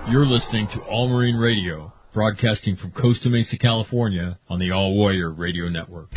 You're listening to All Marine Radio, broadcasting from Costa Mesa, California, on the All Warrior Radio Network.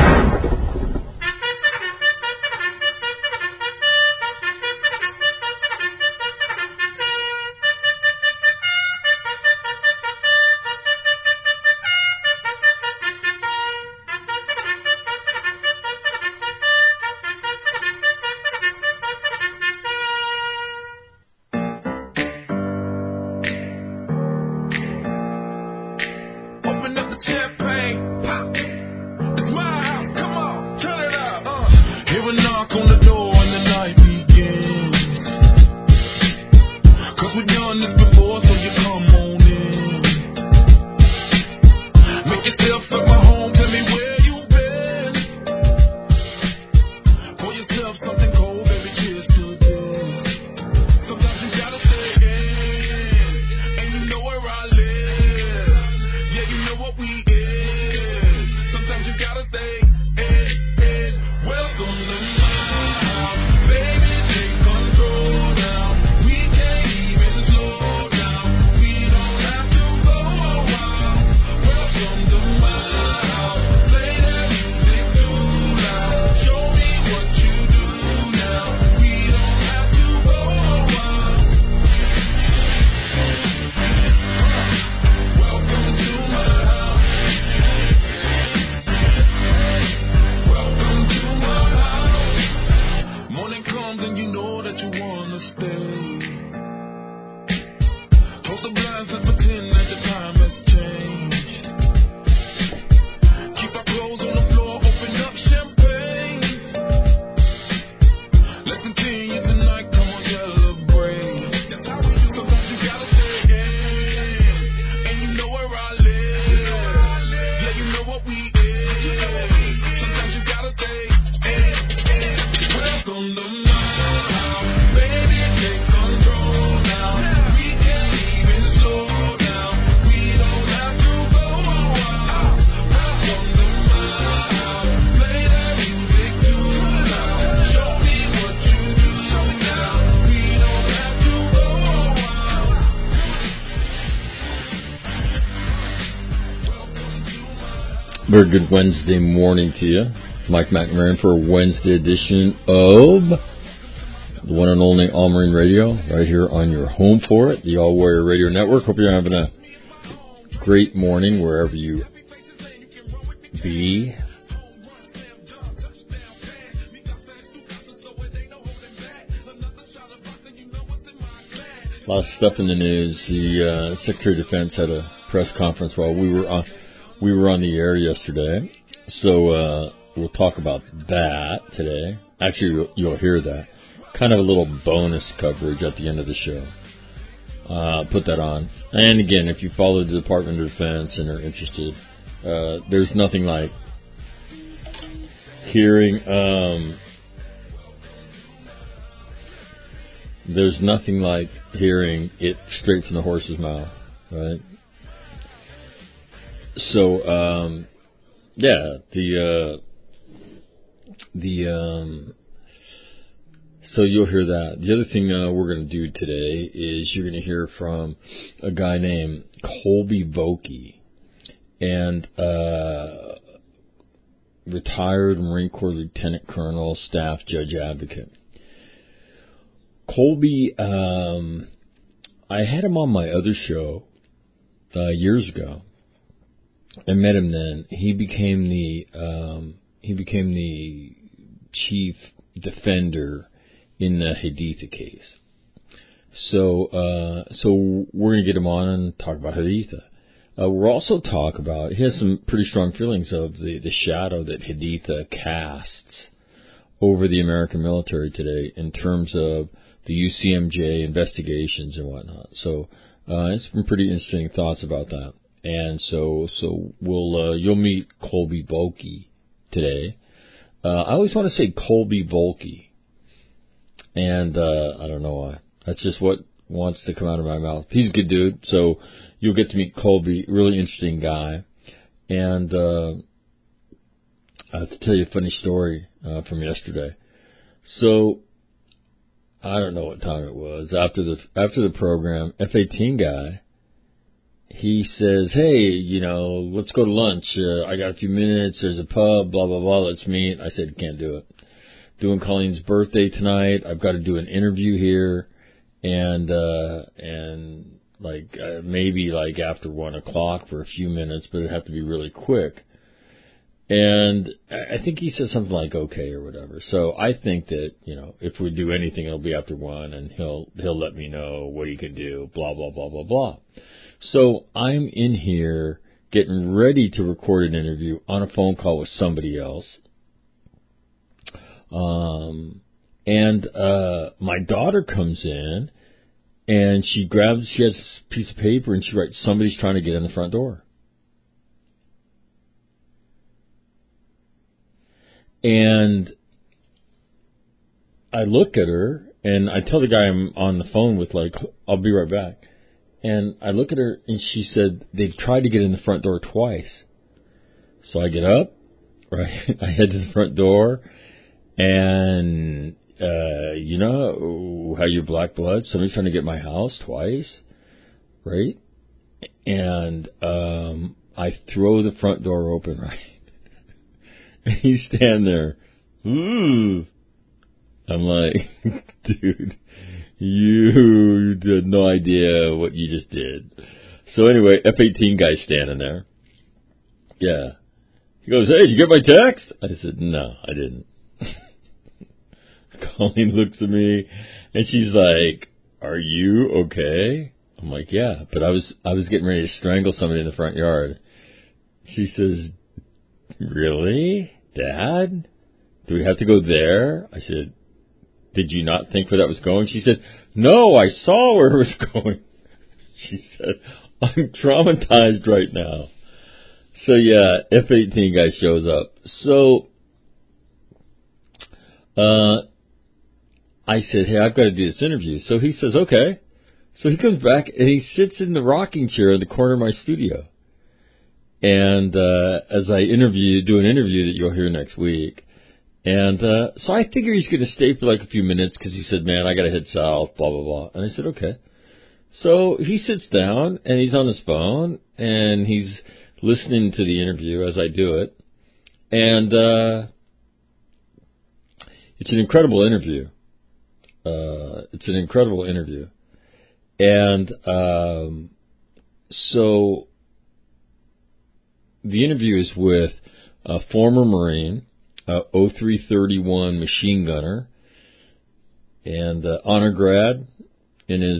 Very good Wednesday morning to you. Mike McNamara for a Wednesday edition of the one and only All Marine Radio, right here on your home for it, the All Warrior Radio Network. Hope you're having a great morning wherever you be. A lot of stuff in the news. The Secretary of Defense had a press conference while we were on the air yesterday, so we'll talk about that today. Actually, you'll hear that. Kind of a little bonus coverage at the end of the show. Put that on. And again, if you follow the Department of Defense and are interested, there's nothing like hearing. There's nothing like hearing it straight from the horse's mouth, right? So, so you'll hear that. The other thing we're going to do today is you're going to hear from a guy named Colby Vokey, and retired Marine Corps Lieutenant Colonel, Staff Judge Advocate. Colby, I had him on my other show years ago. I met him then. He became the chief defender in the Haditha case. So we're going to get him on and talk about Haditha. We'll also talk about, he has some pretty strong feelings of the shadow that Haditha casts over the American military today in terms of the UCMJ investigations and whatnot. So it's some pretty interesting thoughts about that. And so we'll you'll meet Colby Vokey today. I always want to say Colby Vokey, and I don't know why. That's just what wants to come out of my mouth. He's a good dude, so you'll get to meet Colby. Really interesting guy. And I have to tell you a funny story from yesterday. So I don't know what time it was. After the program, F-18 guy, he says, hey, let's go to lunch. I got a few minutes. There's a pub, blah, blah, blah. Let's meet. I said, can't do it. Doing Colleen's birthday tonight. I've got to do an interview here. And maybe after 1 o'clock for a few minutes, but it'd have to be really quick. And I think he said something like okay or whatever. So I think that, if we do anything, it'll be after 1, and he'll let me know what he can do, blah, blah, blah, blah, blah. So I'm in here getting ready to record an interview on a phone call with somebody else. And my daughter comes in, and she has a piece of paper, and she writes, somebody's trying to get in the front door. And I look at her, and I tell the guy I'm on the phone with, I'll be right back. And I look at her, and she said, they've tried to get in the front door twice. So I get up, right? I head to the front door, and, you know how you're black blood? Somebody's trying to get my house twice, right? And I throw the front door open, right? And you stand there. I'm like, dude, you had no idea what you just did. So anyway, F-18 guy's standing there. Yeah. He goes, hey, did you get my text? I said, no, I didn't. Colleen looks at me, and she's like, are you okay? I'm like, yeah, but I was getting ready to strangle somebody in the front yard. She says, really? Dad? Do we have to go there? I said, did you not think where that was going? She said, no, I saw where it was going. She said, I'm traumatized right now. So yeah, F-18 guy shows up. So, I said, hey, I've got to do this interview. So he says, okay. So he comes back and he sits in the rocking chair in the corner of my studio. And as I do an interview that you'll hear next week. And so I figure he's going to stay for a few minutes because he said, man, I got to head south, blah, blah, blah. And I said, okay. So he sits down and he's on his phone and he's listening to the interview as I do it. And it's an incredible interview. And so the interview is with a former Marine, 0331 machine gunner, and honor grad in his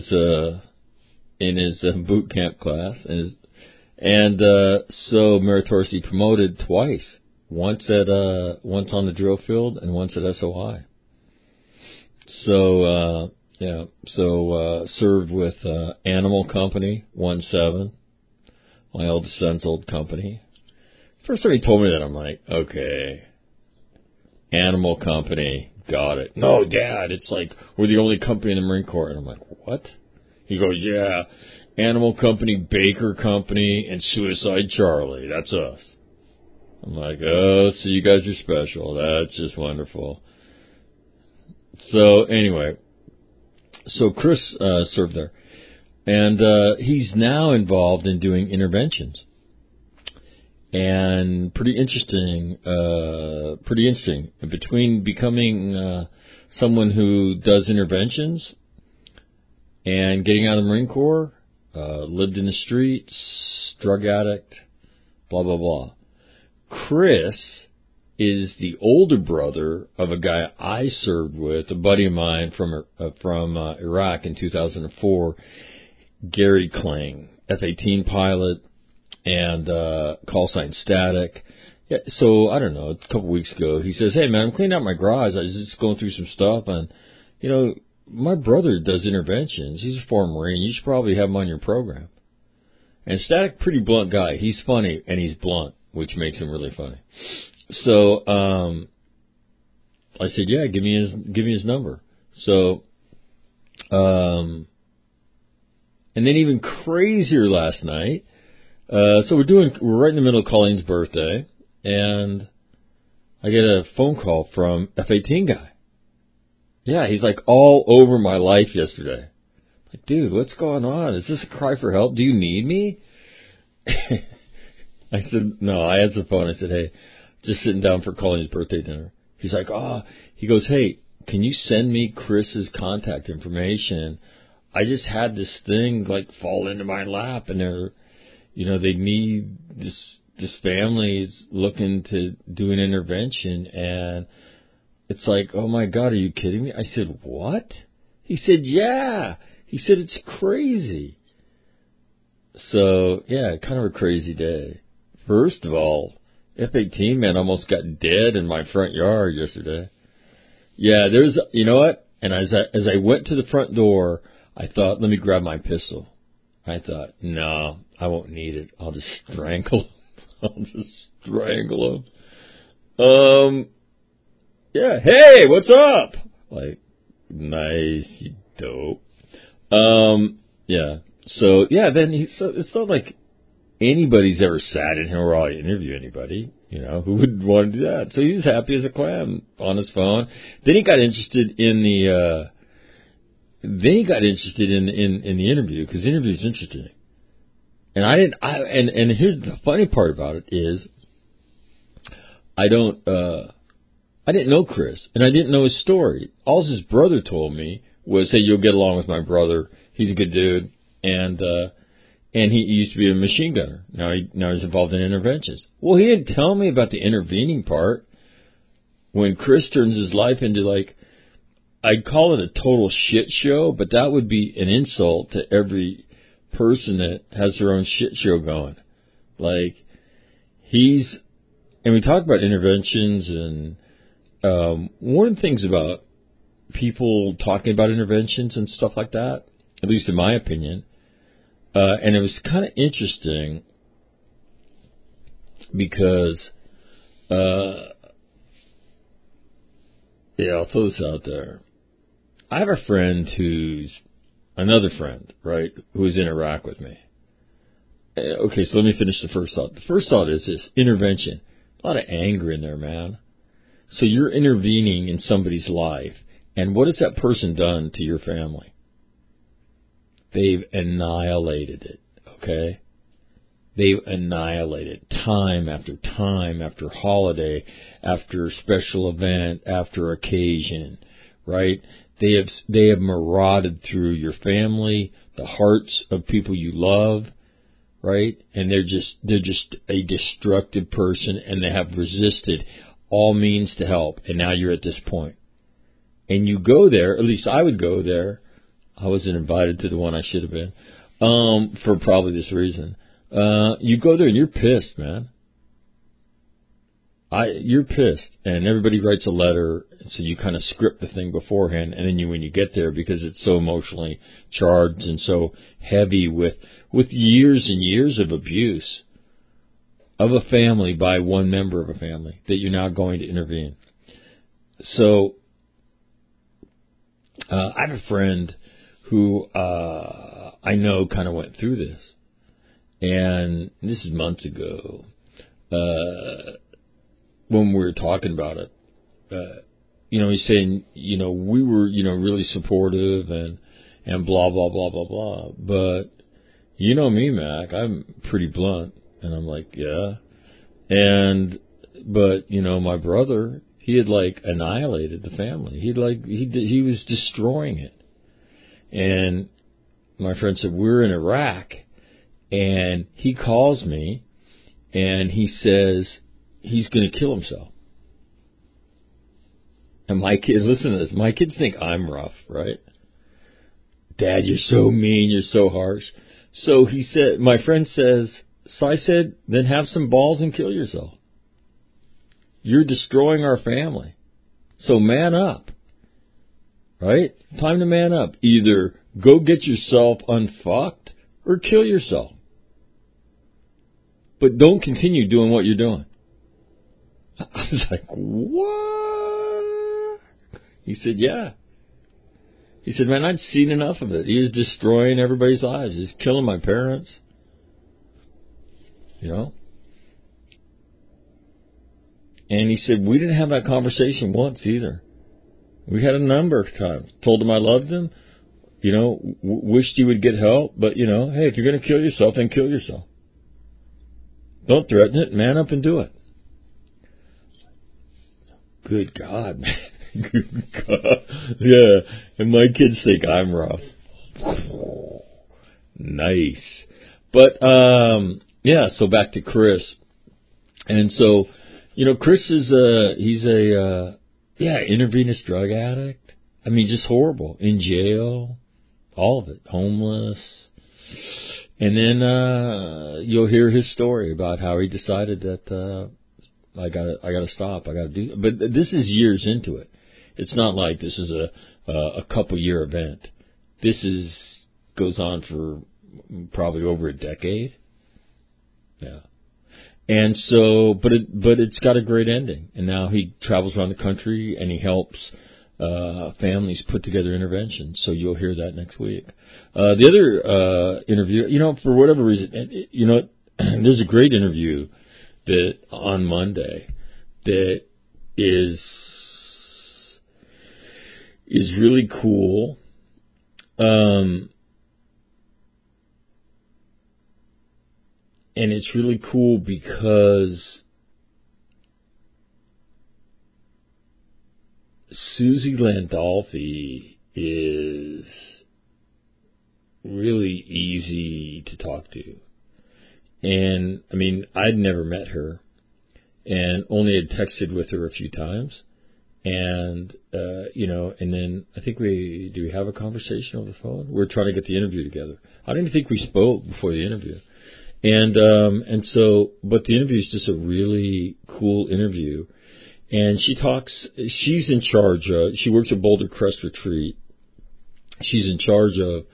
boot camp class, and so meritoriously promoted twice, once on the drill field and once at SOI. So served with Animal Company 17, my oldest son's old company. First time he told me that, I'm like, okay, Animal Company, got it. No, Dad, it's we're the only company in the Marine Corps. And I'm like, what? He goes, yeah, Animal Company, Baker Company, and Suicide Charlie. That's us. I'm like, oh, so you guys are special. That's just wonderful. So anyway, so Chris served there. And he's now involved in doing interventions. And pretty interesting. Between becoming someone who does interventions and getting out of the Marine Corps, lived in the streets, drug addict, blah, blah, blah. Chris is the older brother of a guy I served with, a buddy of mine from Iraq in 2004, Gary Kling, F-18 pilot, and call sign Static. Yeah, so, I don't know, a couple weeks ago, he says, hey, man, I'm cleaning out my garage. I was just going through some stuff, and, my brother does interventions. He's a former Marine. You should probably have him on your program. And Static, pretty blunt guy. He's funny, and he's blunt, which makes him really funny. So, I said, yeah, give me his number. So, and then even crazier last night, so we're right in the middle of Colleen's birthday, and I get a phone call from F-18 guy. Yeah, he's like all over my life yesterday. Like, dude, what's going on? Is this a cry for help? Do you need me? I said, no, I answered the phone. I said, hey, just sitting down for Colleen's birthday dinner. He's like, he goes, hey, can you send me Chris's contact information? I just had this thing like fall into my lap, and they need this family's looking to do an intervention, and it's like, oh my God, are you kidding me? I said, what? He said, yeah. He said, it's crazy. So, yeah, kind of a crazy day. First of all, F-18 man almost got dead in my front yard yesterday. Yeah, you know what? And as I went to the front door, I thought, let me grab my pistol. I thought, no, I won't need it. I'll just strangle him. Yeah, hey, what's up? Like, nice, you dope. Yeah. So, yeah, then it's not like anybody's ever sat in here while I interview anybody, who would want to do that. So he's happy as a clam on his phone. Then he got interested in the interview, because the interview is interesting. And and here's the funny part about it is I didn't know Chris, and I didn't know his story. All his brother told me was, hey, you'll get along with my brother. He's a good dude. And he used to be a machine gunner. Now he's involved in interventions. Well, he didn't tell me about the intervening part. When Chris turns his life into, like, I'd call it a total shit show, but that would be an insult to every person that has their own shit show going. Like, and we talk about interventions, and one of the things about people talking about interventions and stuff like that, at least in my opinion, and it was kind of interesting because, I'll throw this out there. I have a friend another friend, right, who's in Iraq with me. Okay, so let me finish the first thought. The first thought is this: intervention. A lot of anger in there, man. So you're intervening in somebody's life, and what has that person done to your family? They've annihilated it, okay? They've annihilated time after time after holiday, after special event, after occasion, right? They have marauded through your family, the hearts of people you love, right? And they're just a destructive person, and they have resisted all means to help. And now you're at this point. And you go there, at least I would go there. I wasn't invited to the one I should have been, for probably this reason. You go there and you're pissed, man. You're pissed, and everybody writes a letter, so you kind of script the thing beforehand, and then when you get there, because it's so emotionally charged and so heavy with years and years of abuse of a family by one member of a family, that you're now going to intervene. So, I have a friend who I know kind of went through this, and this is months ago. When we were talking about it, he's saying, we were, really supportive and blah, blah, blah, blah, blah. But you know me, Mac, I'm pretty blunt. And I'm like, yeah. But my brother, he had like annihilated the family. He was destroying it. And my friend said, we're in Iraq, and he calls me and he says, he's going to kill himself. And my kids, listen to this, my kids think I'm rough, right? Dad, you're so mean, you're so harsh. So he said, my friend says, so I said, then have some balls and kill yourself. You're destroying our family. So man up, right? Time to man up. Either go get yourself unfucked or kill yourself. But don't continue doing what you're doing. I was like, what? He said, yeah. He said, man, I'd seen enough of it. He was destroying everybody's lives. He's killing my parents. And he said, we didn't have that conversation once either. We had a number of times. Told him I loved him. Wished he would get help. But, hey, if you're going to kill yourself, then kill yourself. Don't threaten it. Man up and do it. Good God, man. Good God. Yeah. And my kids think I'm rough. Nice. But, so back to Chris. And so, Chris is, he's a intravenous drug addict. I mean, just horrible. In jail. All of it. Homeless. And then, you'll hear his story about how he decided that, I gotta stop. I gotta do, but this is years into it. It's not like this is a couple year event. This goes on for probably over a decade. Yeah. And so, but it's got a great ending. And now he travels around the country and he helps families put together interventions. So you'll hear that next week. The other interview, for whatever reason, there's a great interview that on Monday that is really cool. And it's really cool because Susie Landolfi is really easy to talk to. And, I mean, I'd never met her and only had texted with her a few times. And, and then I think do we have a conversation over the phone? We're trying to get the interview together. I don't even think we spoke before the interview. And so, but the interview is just a really cool interview. And she's in charge she works at Boulder Crest Retreat. She's in charge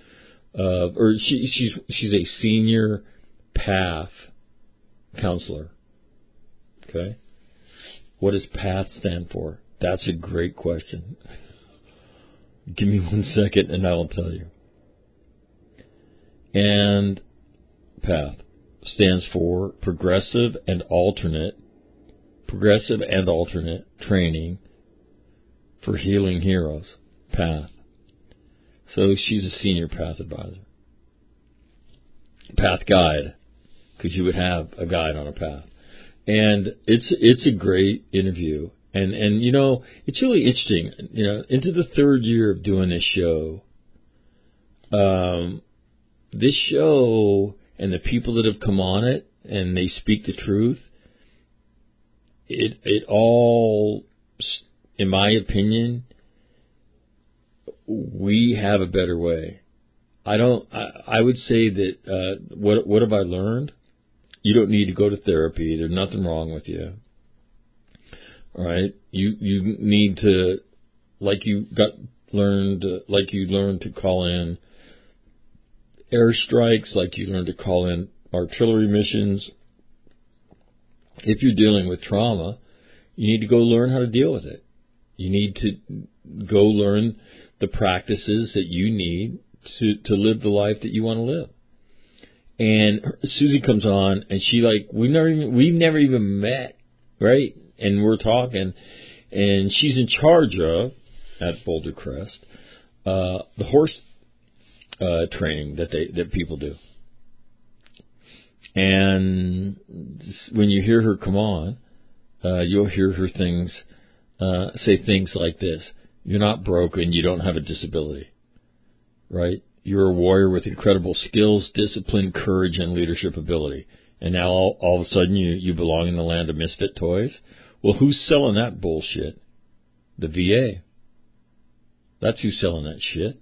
she's a senior PATH counselor. Okay. What does PATH stand for? That's a great question. Give me 1 second and I will tell you. And PATH stands for Progressive and Alternate Training for Healing Heroes. PATH. So she's a senior PATH advisor. PATH guide, because you would have a guide on a PATH. And it's a great interview. And it's really interesting. Into the third year of doing this show, and the people that have come on it and they speak the truth, it all, in my opinion, we have a better way. I would say that, what have I learned? You don't need to go to therapy. There's nothing wrong with you. All right. You need to, like you learned to call in airstrikes, like you learned to call in artillery missions. If you're dealing with trauma, you need to go learn how to deal with it. You need to go learn the practices that you need to live the life that you want to live. And Susie comes on, and we've never even met, right? And we're talking, and she's in charge of, at Boulder Crest, the horse training that people do. And when you hear her come on, you'll hear her say things like this: "You're not broken. You don't have a disability, right? You're a warrior with incredible skills, discipline, courage, and leadership ability. And now all of a sudden you belong in the land of misfit toys." Well, who's selling that bullshit? The VA. That's who's selling that shit.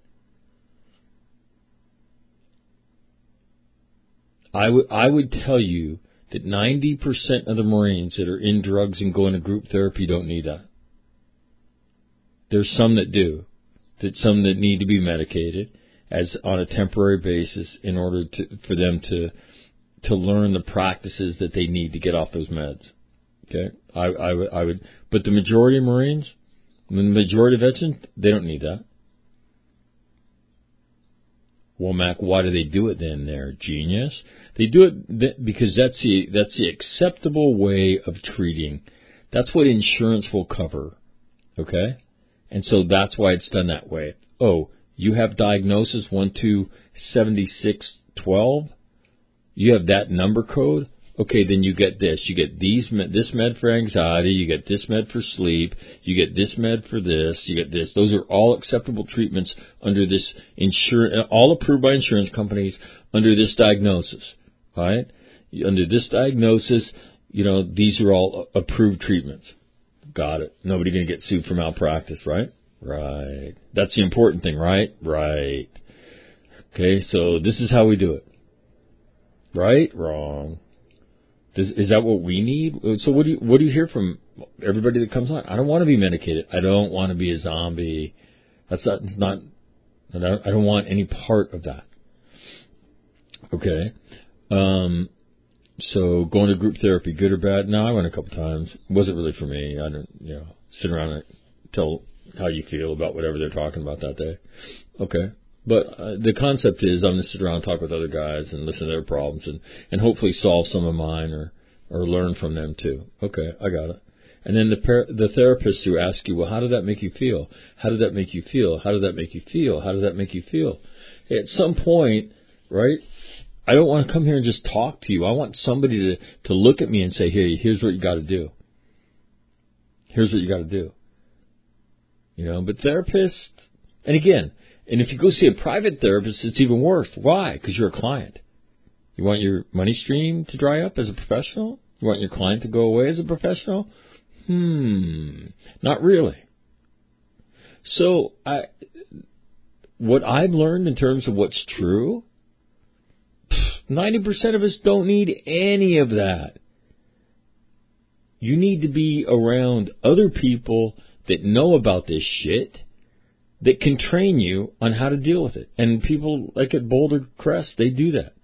I would tell you that 90% of the Marines that are in drugs and going to group therapy don't need that. There's some that do. That some that need to be medicated as on a temporary basis in order for them to learn the practices that they need to get off those meds. Okay, I would, but the majority of Marines, the majority of veterans, they don't need that. Well, Mac, why do they do it then? They're genius. They do it because that's the acceptable way of treating. That's what insurance will cover. Okay, And so that's why it's done that way. Oh, you have diagnosis 127612. You have that number code. Okay, then you get this. You get this med for anxiety. You get this med for sleep. You get this med for this. You get this. Those are all acceptable treatments under this insurance, all approved by insurance companies under this diagnosis. Right? Under this diagnosis, these are all approved treatments. Got it. Nobody going to get sued for malpractice, right? Right. That's the important thing, right? Right. Okay, so this is how we do it. Right? Wrong. Is that what we need? So what do you hear from everybody that comes on? I don't want to be medicated. I don't want to be a zombie. That's not. I don't want any part of that. Okay. So going to group therapy, good or bad? No, I went a couple times. It wasn't really for me. I don't, sit around and tell how you feel about whatever they're talking about that day. Okay. But the concept is I'm going to sit around and talk with other guys and listen to their problems and hopefully solve some of mine or learn from them too. Okay, I got it. And then the therapist who asks you, well, how did that make you feel? How did that make you feel? How did that make you feel? How did that make you feel? At some point, right, I don't want to come here and just talk to you. I want somebody to look at me and say, hey, here's what you got to do. Here's what you got to do. But therapists, and again, and if you go see a private therapist, it's even worse. Why? Because you're a client. You want your money stream to dry up as a professional? You want your client to go away as a professional? Not really. So what I've learned in terms of what's true, 90% of us don't need any of that. You need to be around other people that know about this shit, that can train you on how to deal with it. And people like at Boulder Crest, they do that.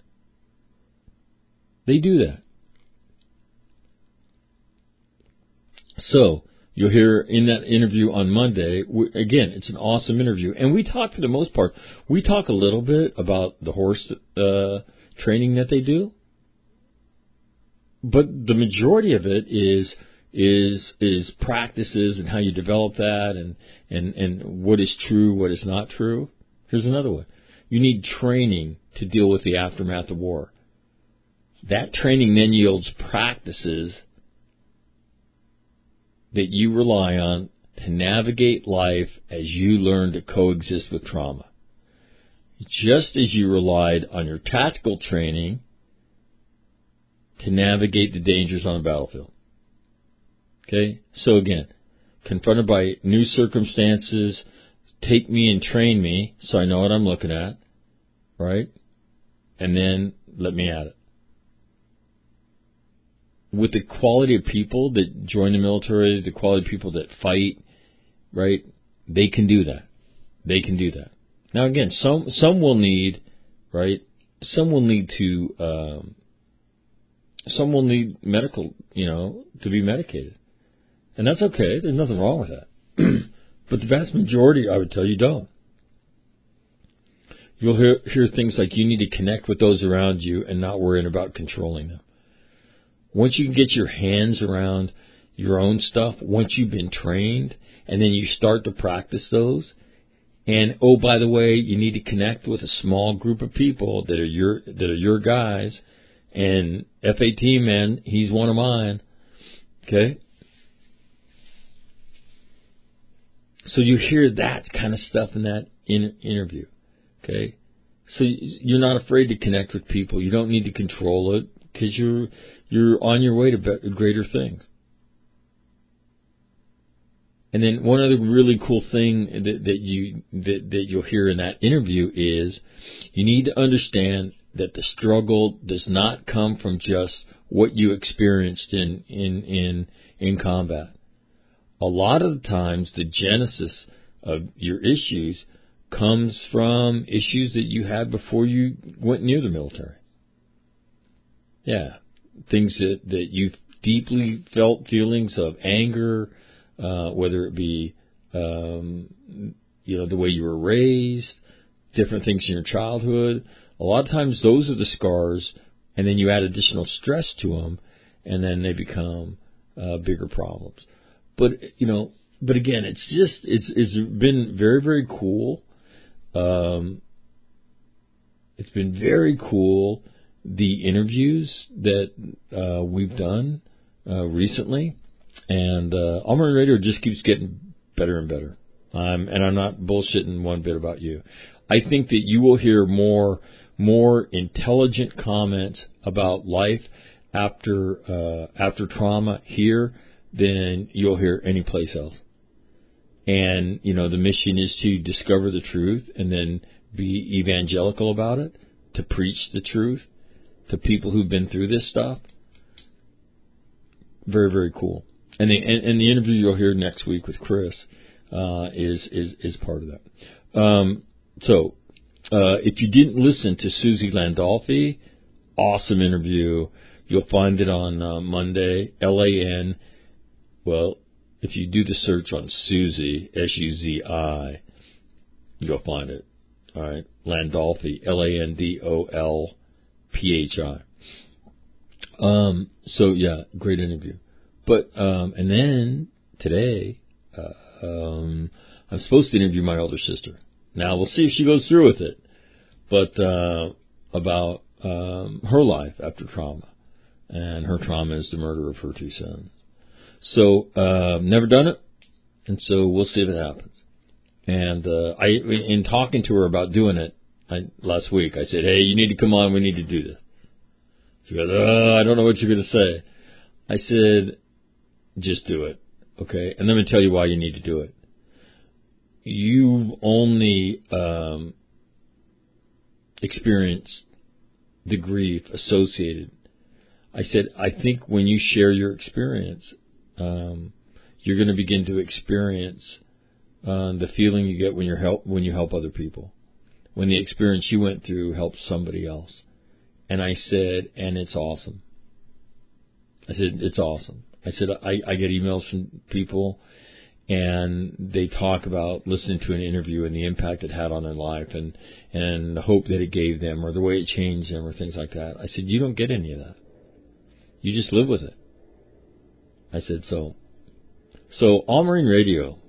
They do that. So you'll hear in that interview on Monday, again, it's an awesome interview. And we talk, for the most part, we talk a little bit about the horse training that they do. But the majority of it is practices and how you develop that and what is true, what is not true. Here's another one. You need training to deal with the aftermath of war. That training then yields practices that you rely on to navigate life as you learn to coexist with trauma. Just as you relied on your tactical training to navigate the dangers on the battlefield. Okay? So again, confronted by new circumstances, take me and train me so I know what I'm looking at, right? And then let me at it. With the quality of people that join the military, the quality of people that fight, right? They can do that. They can do that. Now again, some will need, right? Some will need medical, to be medicated. And that's okay. There's nothing wrong with that. But the vast majority, I would tell you, don't. You'll hear things like you need to connect with those around you and not worrying about controlling them. Once you can get your hands around your own stuff, once you've been trained, and then you start to practice those, and oh, by the way, you need to connect with a small group of people that are your guys, and F-18 man, he's one of mine. Okay? So you hear that kind of stuff in that interview. Okay? So you're not afraid to connect with people. You don't need to control it because you're on your way to greater things. And then one other really cool thing that you'll hear in that interview is you need to understand that the struggle does not come from just what you experienced in combat. A lot of the times the genesis of your issues comes from issues that you had before you went near the military. Yeah, things that you deeply felt feelings of anger, whether it be the way you were raised, different things in your childhood. A lot of times those are the scars, and then you add additional stress to them, and then they become bigger problems. But, but again, it's been very, very cool. It's been very cool, the interviews that we've done recently, and All Marine Radio just keeps getting better and better. And I'm not bullshitting one bit about you. I think that you will hear more intelligent comments about life after trauma here than you'll hear anyplace else. And, the mission is to discover the truth and then be evangelical about it, to preach the truth to people who've been through this stuff. Very, very cool. And the interview you'll hear next week with Chris is part of that. So if you didn't listen to Susie Landolfi, awesome interview. You'll find it on Monday, LAN. Well, if you do the search on Susie, Suzi, you'll find it. All right, Landolfi, Landolphi. So yeah, great interview. But and then today, I'm supposed to interview my older sister. Now we'll see if she goes through with it. But about her life after trauma, and her trauma is the murder of her two sons. So never done it, and so we'll see if it happens. And in talking to her about doing it last week, I said, "Hey, you need to come on. We need to do this." She goes, "I don't know what you're going to say." I said, "Just do it, okay? And let me tell you why you need to do it. You've only experienced the grief associated." I said, "I think when you share your experience, you're going to begin to experience the feeling you get when you help other people, when the experience you went through helps somebody else." And I said, "And it's awesome." I said, "It's awesome." I said, I get emails from people, and they talk about listening to an interview and the impact it had on their life and the hope that it gave them or the way it changed them or things like that. I said, you don't get any of that. You just live with it. I said, so All Marine Radio,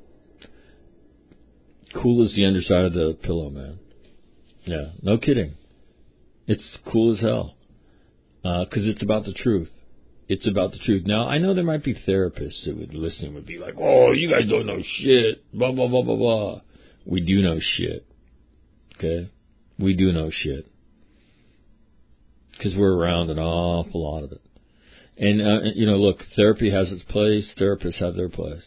cool as the underside of the pillow, man. Yeah, no kidding. It's cool as hell, 'cause it's about the truth. It's about the truth. Now, I know there might be therapists that would listen and would be like, "Oh, you guys don't know shit, blah, blah, blah, blah, blah." We do know shit, okay? We do know shit, 'cause we're around an awful lot of it. And, look, therapy has its place. Therapists have their place.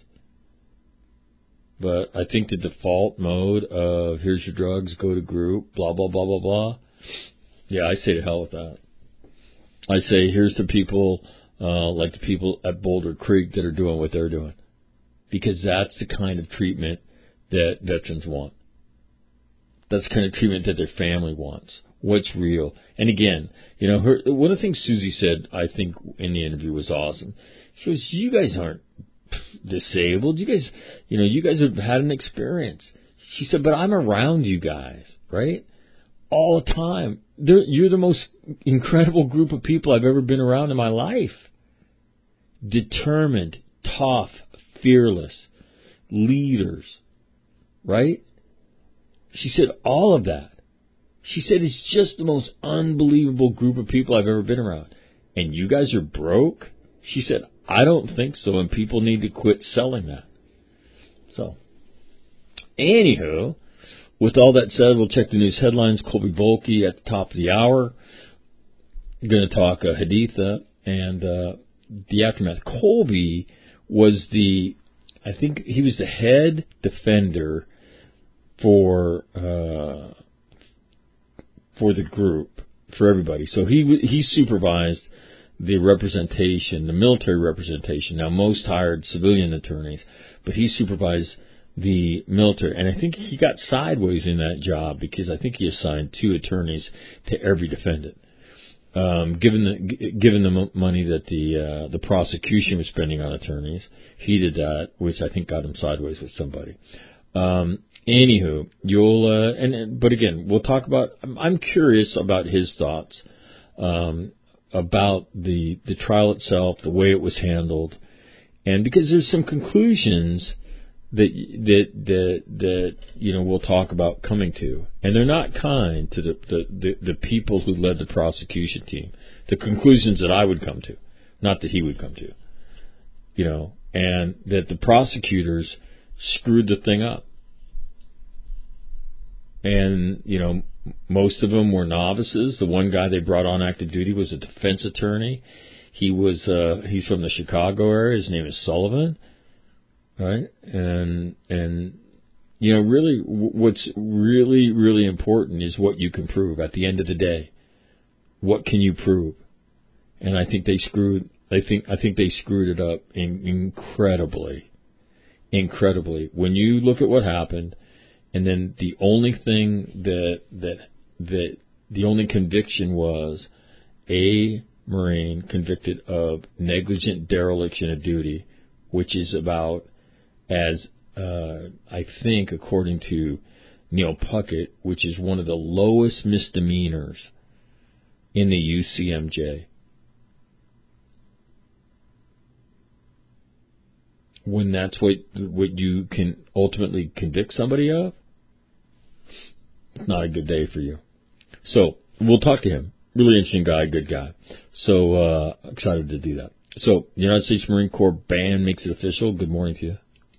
But I think the default mode of here's your drugs, go to group, blah, blah, blah, blah, blah. Yeah, I say to hell with that. I say here's the people like the people at Boulder Creek that are doing what they're doing. Because that's the kind of treatment that veterans want. That's the kind of treatment that their family wants. What's real. And again, one of the things Susie said, I think, in the interview was awesome. She goes, you guys aren't disabled. You guys have had an experience. She said, but I'm around you guys, right? All the time. You're the most incredible group of people I've ever been around in my life. Determined, tough, fearless, leaders, right? She said all of that. She said it's just the most unbelievable group of people I've ever been around. And you guys are broke? She said, I don't think so, and people need to quit selling that. So, anywho, with all that said, we'll check the news headlines. Colby Volke at the top of the hour. We're going to talk Haditha and the aftermath. Colby was I think he was the head defender for the group, for everybody. So he supervised the representation, the military representation. Now, most hired civilian attorneys, but he supervised the military. And I think he got sideways in that job because I think he assigned 2 attorneys to every defendant. Given the money that the prosecution was spending on attorneys, he did that, which I think got him sideways with somebody. Anywho, but again, we'll talk about. I'm curious about his thoughts about the trial itself, the way it was handled, and because there's some conclusions that we'll talk about coming to, and they're not kind to the people who led the prosecution team. The conclusions that I would come to, not that he would come to, and that the prosecutors screwed the thing up. And, most of them were novices. The one guy they brought on active duty was a defense attorney. He's from the Chicago area. His name is Sullivan, right? And really, what's really, really important is what you can prove at the end of the day. What can you prove? And I think they screwed it up incredibly. When you look at what happened, and then the only thing the only conviction was a Marine convicted of negligent dereliction of duty, which is about as I think according to Neil Puckett, which is one of the lowest misdemeanors in the UCMJ. When that's what you can ultimately convict somebody of, it's not a good day for you. So we'll talk to him. Really interesting guy, good guy. So excited to do that. So the United States Marine Corps band makes it official. Good morning to you.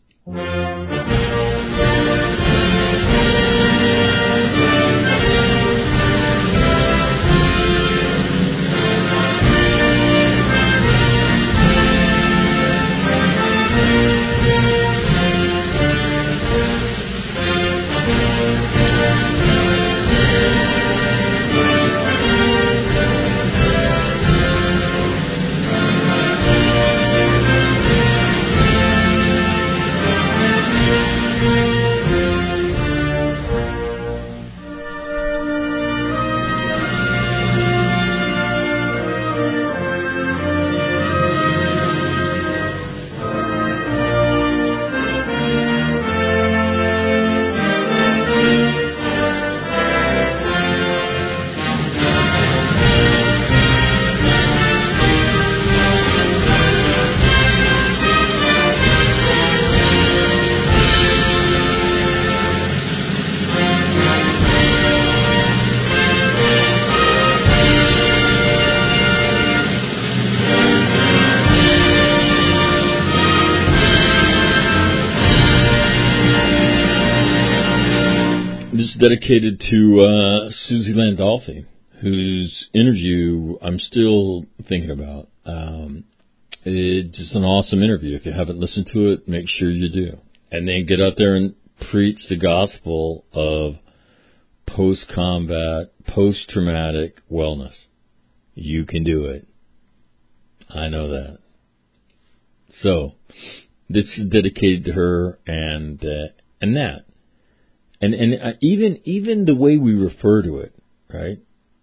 Dedicated to Susie Landolfi, whose interview I'm still thinking about. It's just an awesome interview. If you haven't listened to it, make sure you do. And then get out there and preach the gospel of post-combat, post-traumatic wellness. You can do it. I know that. So, this is dedicated to her and that. And even the way we refer to it, right,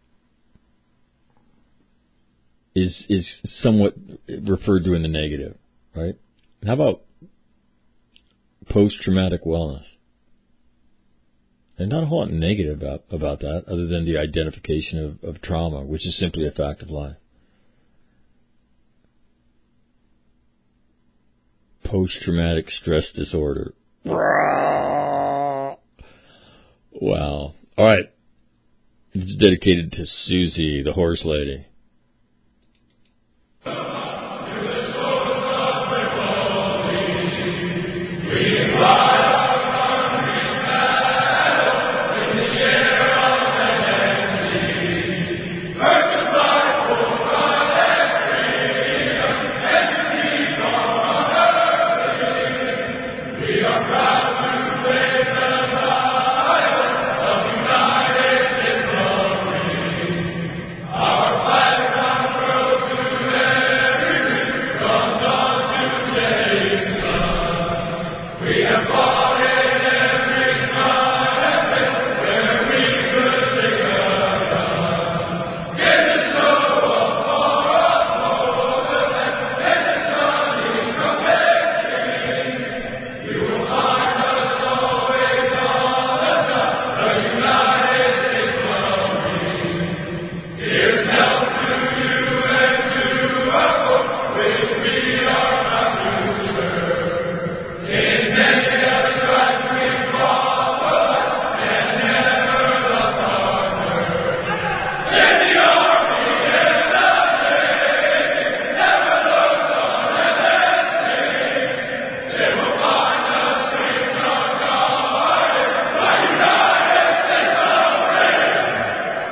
is somewhat referred to in the negative, right? How about post-traumatic wellness? There's not a whole lot negative about that, other than the identification of trauma, which is simply a fact of life. Post-traumatic stress disorder. Wow. All right. It's dedicated to Susie, the horse lady. Our flag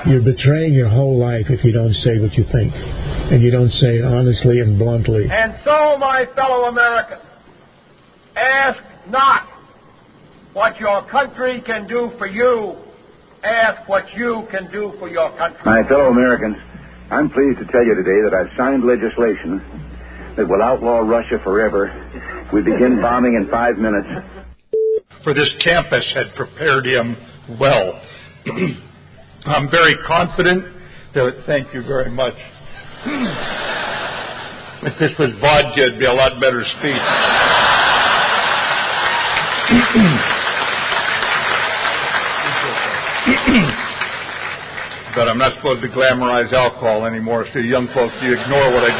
You're betraying your whole life if you don't say what you think, and you don't say it honestly and bluntly. And so, my fellow Americans, ask not what your country can do for you. Ask what you can do for your country. My fellow Americans, I'm pleased to tell you today that I've signed legislation that will outlaw Russia forever. We begin bombing in 5 minutes. For this campus had prepared him well. I'm very confident that, thank you very much. If this was vodka, it'd be a lot better speech. But I'm not supposed to glamorize alcohol anymore, so young folks, you ignore what I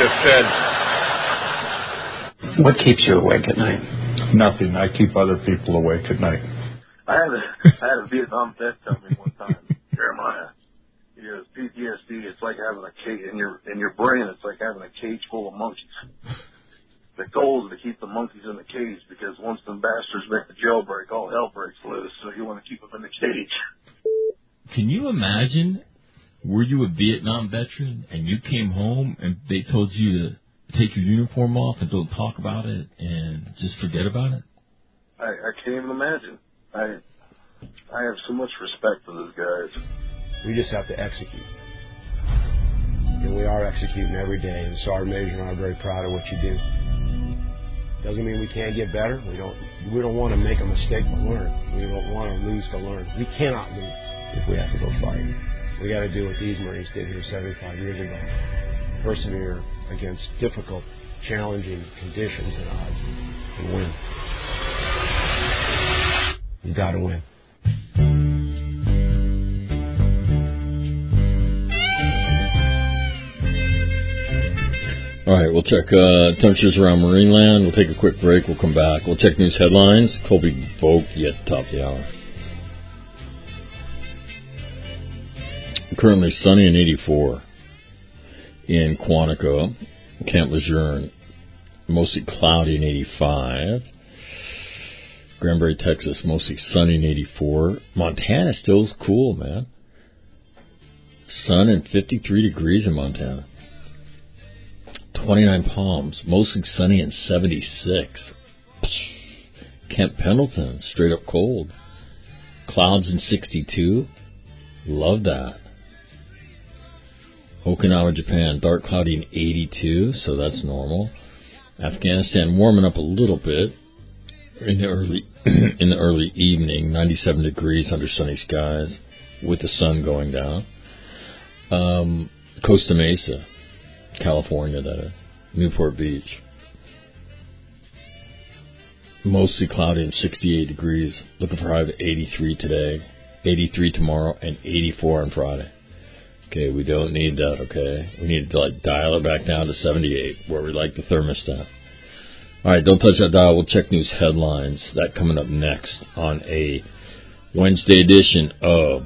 just said. What keeps you awake at night? Nothing. I keep other people awake at night. I had a Vietnam vet tell me one time, Jeremiah, he goes, PTSD, it's like having a cage in your brain. It's like having a cage full of monkeys. The goal is to keep the monkeys in the cage because once the bastards make the jailbreak, all hell breaks loose. So you want to keep them in the cage. Can you imagine? Were you a Vietnam veteran and you came home and they told you to take your uniform off and don't talk about it and just forget about it? I can't even imagine. I have so much respect for those guys. We just have to execute. And we are executing every day. And Sergeant Major and I are very proud of what you do. Doesn't mean we can't get better. We don't want to make a mistake to learn. We don't want to lose to learn. We cannot lose if we have to go fight. We got to do what these Marines did here 75 years ago. Persevere against difficult, challenging conditions and odds and win. You got to win. All right, we'll check temperatures around Marineland. We'll take a quick break. We'll come back. We'll check news headlines. Colby Vogt at the top of the hour. Currently sunny and 84 in Quantico, Camp Lejeune. Mostly cloudy and 85. Granbury, Texas, mostly sunny and 84. Montana still is cool, man. Sun and 53 degrees in Montana. 29 Palms, mostly sunny and 76. Camp Pendleton, straight up cold. Clouds and 62. Love that. Okinawa, Japan, dark cloudy and 82, so that's normal. Afghanistan warming up a little bit in the early evening, 97 degrees under sunny skies with the sun going down. Costa Mesa, California, that is. Newport Beach. Mostly cloudy and 68 degrees. Looking for a high of 83 today, 83 tomorrow, and 84 on Friday. Okay, we don't need that, okay? We need to dial it back down to 78, where we like the thermostat. All right, don't touch that dial. We'll check news headlines. That coming up next on a Wednesday edition of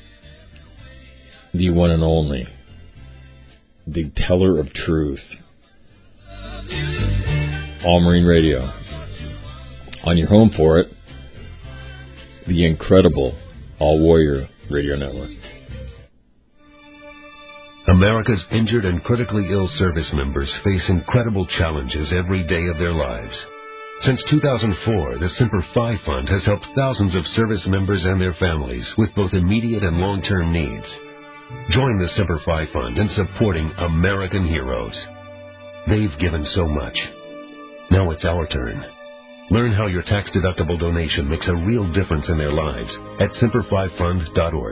the one and only, the Teller of Truth. All Marine Radio. On your home for it, the incredible All Warrior Radio Network. America's injured and critically ill service members face incredible challenges every day of their lives. Since 2004, the Semper Fi Fund has helped thousands of service members and their families with both immediate and long-term needs. Join the Semper Fi Fund in supporting American heroes. They've given so much. Now it's our turn. Learn how your tax-deductible donation makes a real difference in their lives at SemperFiFund.org.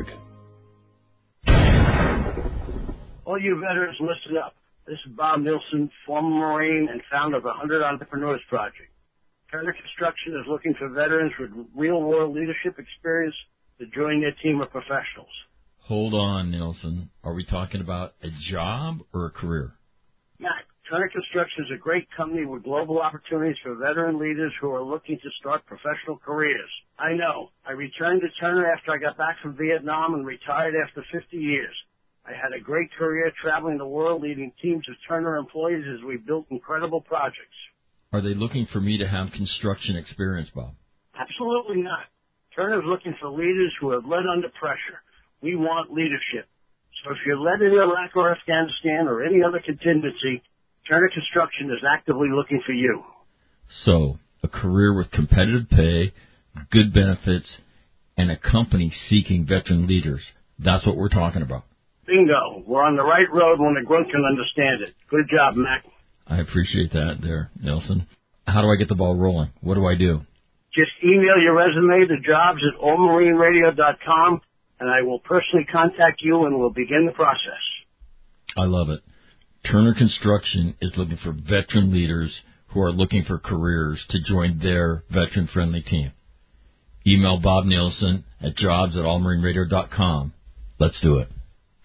All you veterans, listen up. This is Bob Nilsson, former Marine and founder of the 100 Entrepreneurs Project. Turner Construction is looking for veterans with real-world leadership experience to join their team of professionals. Hold on, Nilsson. Are we talking about a job or a career? Matt, Turner Construction is a great company with global opportunities for veteran leaders who are looking to start professional careers. I know. I returned to Turner after I got back from Vietnam and retired after 50 years. I had a great career traveling the world, leading teams of Turner employees as we built incredible projects. Are they looking for me to have construction experience, Bob? Absolutely not. Turner is looking for leaders who have led under pressure. We want leadership. So if you're led in Iraq or Afghanistan or any other contingency, Turner Construction is actively looking for you. So, a career with competitive pay, good benefits, and a company seeking veteran leaders. That's what we're talking about. Bingo. We're on the right road when the grunt can understand it. Good job, Mac. I appreciate that there, Nelson. How do I get the ball rolling? What do I do? Just email your resume to jobs@allmarineradio.com, and I will personally contact you and we'll begin the process. I love it. Turner Construction is looking for veteran leaders who are looking for careers to join their veteran-friendly team. Email Bob Nielsen at jobs@allmarineradio.com. Let's do it.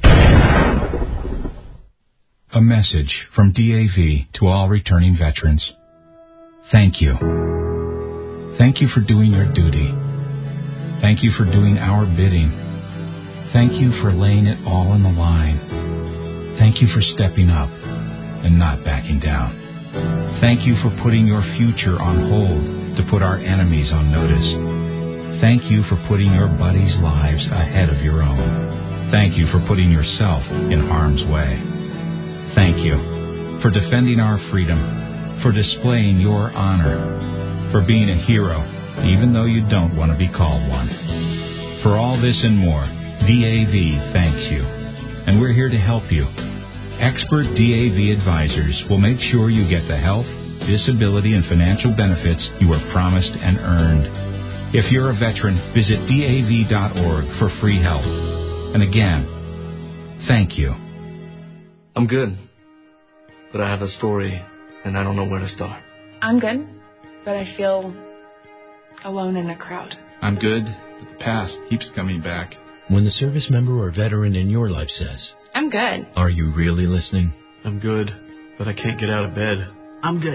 A message from DAV to all returning veterans. Thank you. Thank you for doing your duty. Thank you for doing our bidding. Thank you for laying it all on the line. Thank you for stepping up and not backing down. Thank you for putting your future on hold to put our enemies on notice. Thank you for putting your buddies' lives ahead of your own. Thank you for putting yourself in harm's way. Thank you for defending our freedom, for displaying your honor, for being a hero, even though you don't want to be called one. For all this and more, DAV thanks you, and we're here to help you. Expert DAV advisors will make sure you get the health, disability, and financial benefits you were promised and earned. If you're a veteran, visit DAV.org for free help. And again, thank you. I'm good, but I have a story, and I don't know where to start. I'm good, but I feel alone in a crowd. I'm good, but the past keeps coming back. When the service member or veteran in your life says, I'm good. Are you really listening? I'm good, but I can't get out of bed. I'm good,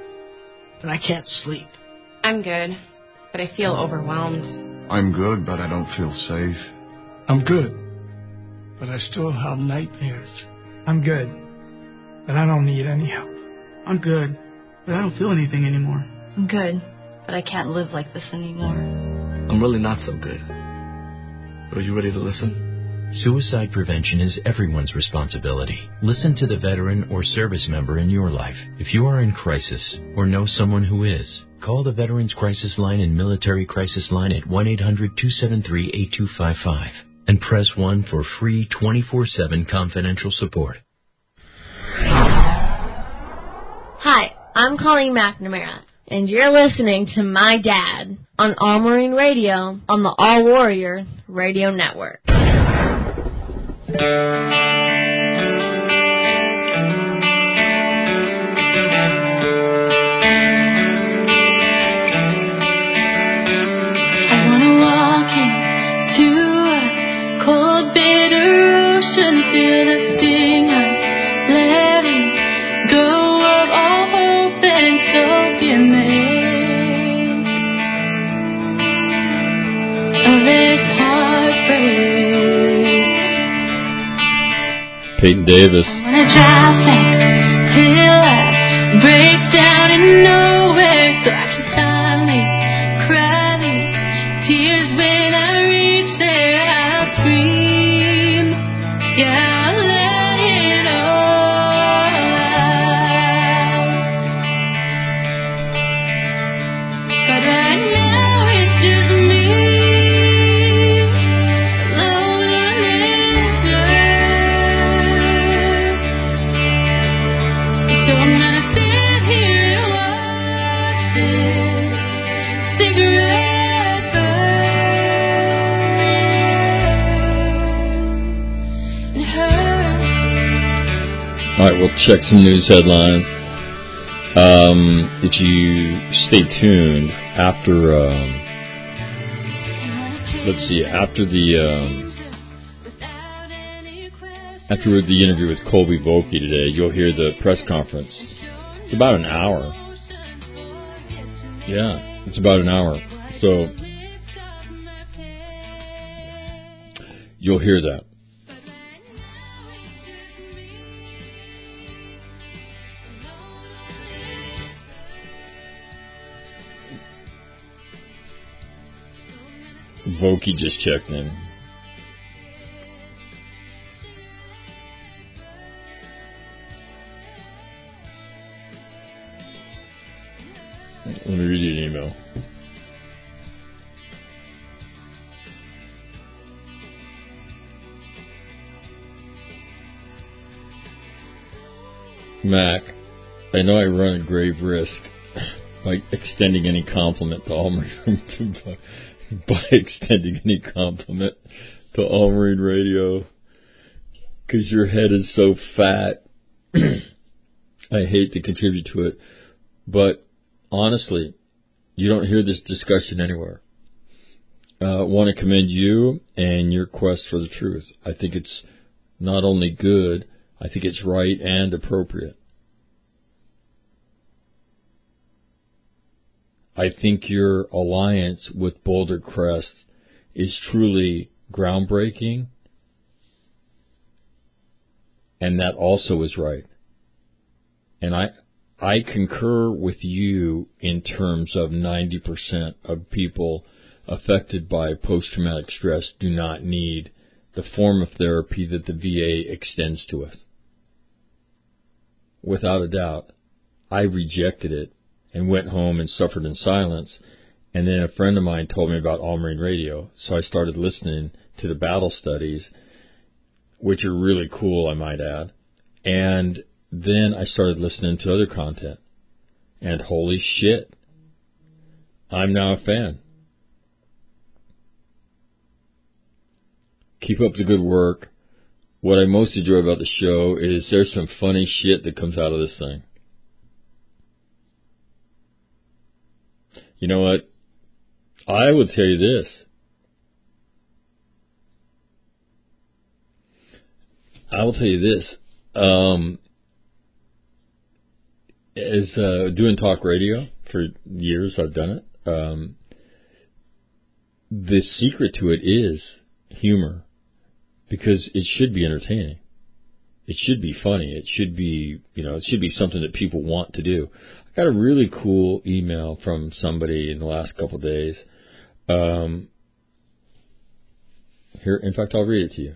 but I can't sleep. I'm good, but I feel overwhelmed. I'm good, but I don't feel safe. I'm good, but I still have nightmares. I'm good, but I don't need any help. I'm good, but I don't feel anything anymore. I'm good, but I can't live like this anymore. I'm really not so good. Are you ready to listen? Suicide prevention is everyone's responsibility. Listen to the veteran or service member in your life. If you are in crisis or know someone who is, call the Veterans Crisis Line and Military Crisis Line at 1-800-273-8255 and press 1 for free 24/7 confidential support. Hi, I'm Colleen McNamara, and you're listening to my dad on All Marine Radio on the All Warrior Radio Network. Cold, bitter ocean, feel the sting of letting go of all hope and soak in of this heartbreak. Peyton Davis. I wanna drive fast till I break down and nowhere, so I can finally cry these tears when I reach there. I scream, yeah, I'll let it all out. But right now it's just me, alone on this earth. So I'm gonna sit here and watch this cigarette burn. It hurts. All right, we'll check some news headlines. If you stay tuned after, let's see, after the interview with Colby Vokey today, you'll hear the press conference. It's about an hour. Yeah, it's about an hour. So you'll hear that. Vokey just checked in. Let me read you an email. Mac, I know I run a grave risk by extending any compliment to Allmarine by extending any compliment to Allmarine Radio, because your head is so fat. I hate to contribute to it, but honestly, you don't hear this discussion anywhere. Want to commend you and your quest for the truth. I think it's not only good, I think it's right and appropriate. I think your alliance with Boulder Crest is truly groundbreaking, and that also is right. And I concur with you in terms of 90% of people affected by post-traumatic stress do not need the form of therapy that the VA extends to us. Without a doubt, I rejected it and went home and suffered in silence, and then a friend of mine told me about Allmarine Radio, so I started listening to the battle studies, which are really cool, I might add, and then I started listening to other content, and holy shit, I'm now a fan. Keep up the good work. What I most enjoy about the show is there's some funny shit that comes out of this thing. You know what? I will tell you this. As doing talk radio for years, I've done it. The secret to it is humor, because it should be entertaining. It should be funny. It should be, it should be something that people want to do. I got a really cool email from somebody in the last couple of days. Here, in fact, I'll read it to you.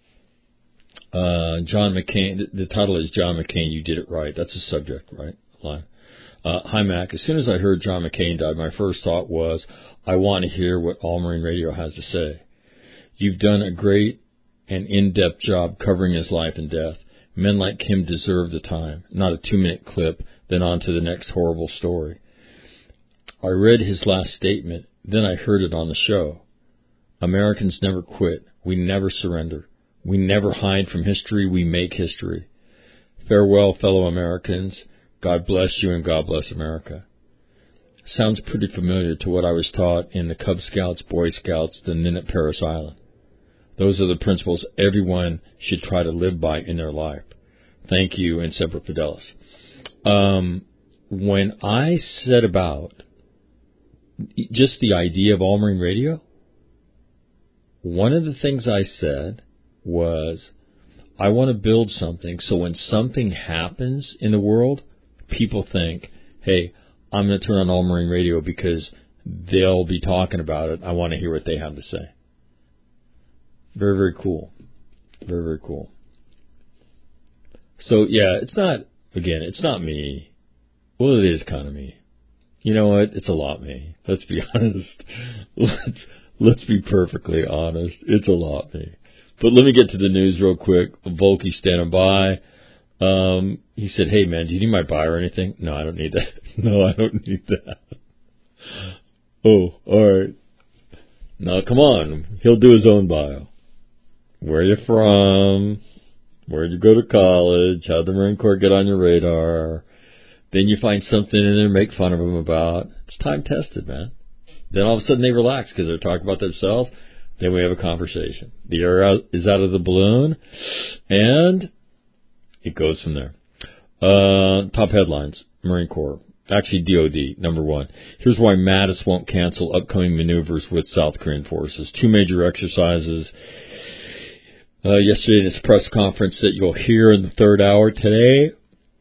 John McCain. The title is John McCain, You Did It Right. That's the subject, right? Hi, Mac. As soon as I heard John McCain died, my first thought was, I want to hear what Allmarine Radio has to say. You've done a great and in-depth job covering his life and death. Men like him deserve the time, not a 2-minute clip, then on to the next horrible story. I read his last statement, then I heard it on the show. Americans never quit. We never surrender. We never hide from history. We make history. Farewell, fellow Americans. God bless you and God bless America. Sounds pretty familiar to what I was taught in the Cub Scouts, Boy Scouts, the men at Parris Island. Those are the principles everyone should try to live by in their life. Thank you, and Semper Fidelis. When I set about just the idea of Allmarine Radio, one of the things I said was, I want to build something so when something happens in the world, people think, hey, I'm going to turn on Allmarine Radio because they'll be talking about it. I want to hear what they have to say. Very, very cool. Very, very cool. So, yeah, it's not me. Well, it is kind of me. You know what? It's a lot me. Let's be honest. Let's be perfectly honest. It's a lot me. But let me get to the news real quick. Volky standing by. He said, hey, man, do you need my bio or anything? No, I don't need that. No, I don't need that. Oh, all right. Now, come on. He'll do his own bio. Where are you from? Where'd you go to college? How'd the Marine Corps get on your radar? Then you find something in there, make fun of them about. It's time-tested, man. Then all of a sudden they relax because they're talking about themselves. Then we have a conversation. The air is out of the balloon, and it goes from there. Top headlines, Marine Corps. Actually, DOD, number one. Here's why Mattis won't cancel upcoming maneuvers with South Korean forces. 2 major exercises yesterday in his press conference that you'll hear in the third hour today.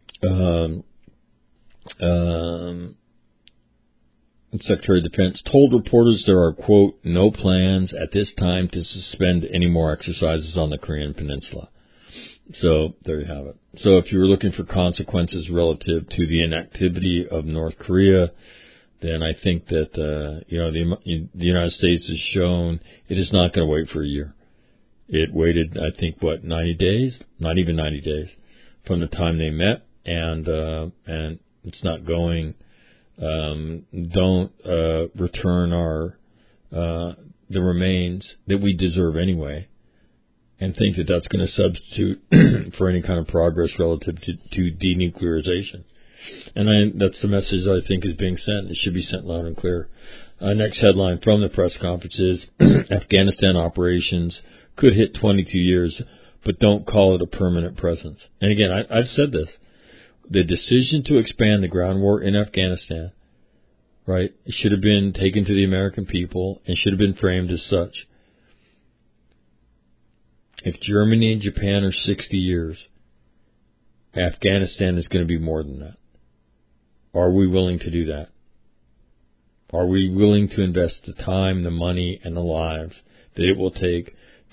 Secretary of Defense told reporters there are, quote, no plans at this time to suspend any more exercises on the Korean Peninsula. So there you have it. So if you were looking for consequences relative to the inactivity of North Korea, then I think that the United States has shown it is not going to wait for a year. It waited, I think, 90 days? Not even 90 days from the time they met, and it's not going. Don't return the remains that we deserve anyway, and think that that's going to substitute for any kind of progress relative to denuclearization. And that's the message I think is being sent. It should be sent loud and clear. Next headline from the press conference is Afghanistan operations could hit 22 years, but don't call it a permanent presence. And again, I've said this. The decision to expand the ground war in Afghanistan, right, it should have been taken to the American people and should have been framed as such. If Germany and Japan are 60 years, Afghanistan is going to be more than that. Are we willing to do that? Are we willing to invest the time, the money, and the lives that it will take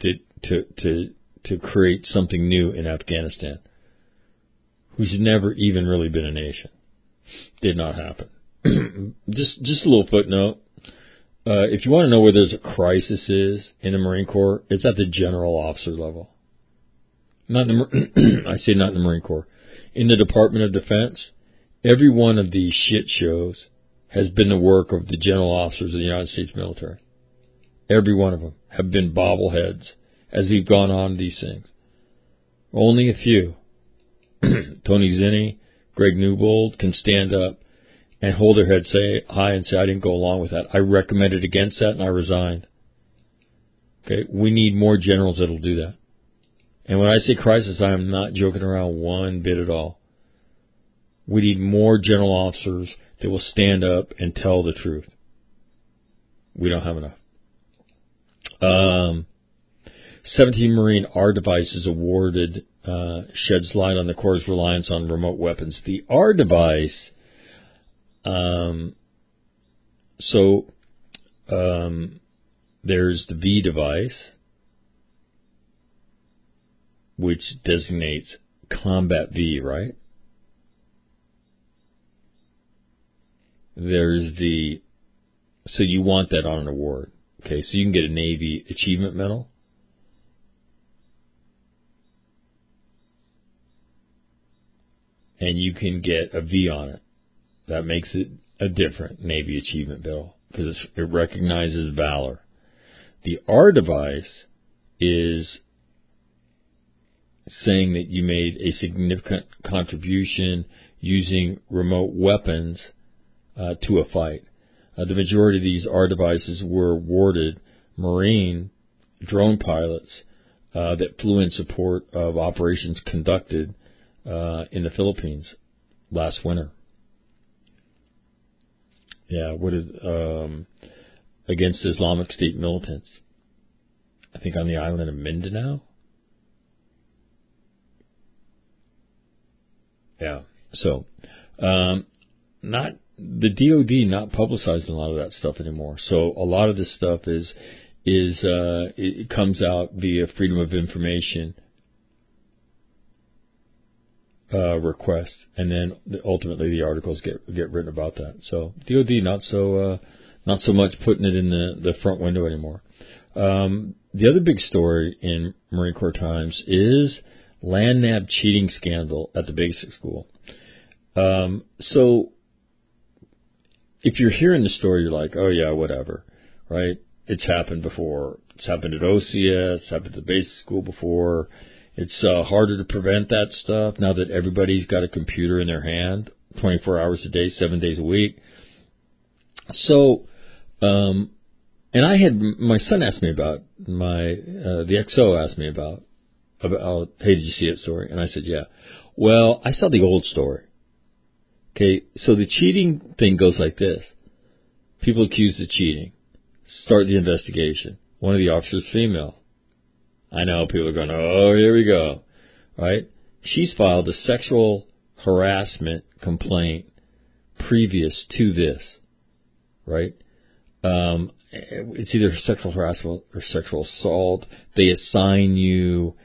to create something new in Afghanistan, who's never even really been a nation? Did not happen. Just a little footnote. If you want to know where there's a crisis is in the Marine Corps, it's at the general officer level. Not I say not in the Marine Corps. In the Department of Defense, every one of these shit shows has been the work of the general officers of the United States military. Every one of them have been bobbleheads as we've gone on these things. Only a few, Tony Zinni, Greg Newbold, can stand up and hold their head high and say, I didn't go along with that. I recommended against that and I resigned. Okay, we need more generals that will do that. And when I say crisis, I am not joking around one bit at all. We need more general officers that will stand up and tell the truth. We don't have enough. 17 Marine R devices awarded sheds light on the Corps' reliance on remote weapons. The R device, there's the V device, which designates Combat V, right? So you want that on an award. Okay, so you can get a Navy Achievement Medal. And you can get a V on it. That makes it a different Navy Achievement Medal because it recognizes valor. The R device is saying that you made a significant contribution using remote weapons to a fight. The majority of these R devices were awarded Marine drone pilots that flew in support of operations conducted in the Philippines last winter. Yeah, against Islamic State militants. I think on the island of Mindanao. Yeah, so not the DoD not publicizing a lot of that stuff anymore. So a lot of this stuff it comes out via Freedom of Information requests, and then ultimately the articles get written about that. So DoD not so much putting it in the front window anymore. The other big story in Marine Corps Times is land nav cheating scandal at the basic school. So if you're hearing the story, you're like, oh yeah, whatever, right? It's happened before. It's happened at OCS. It's happened at the basic school before. It's harder to prevent that stuff now that everybody's got a computer in their hand 24 hours a day, 7 days a week. So, and my son asked me about the XO asked me about, hey, did you see it story? And I said, yeah. Well, I saw the old story. Okay, so the cheating thing goes like this. People accused of cheating. Start the investigation. One of the officers female. I know people are going, oh, here we go. Right? She's filed a sexual harassment complaint previous to this. Right? It's either sexual harassment or sexual assault. They assign you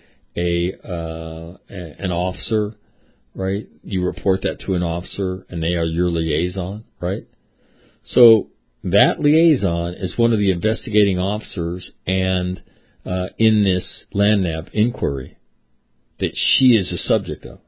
an officer, right? You report that to an officer, and they are your liaison, right? So that liaison is one of the investigating officers and in this land nav inquiry that she is the subject of.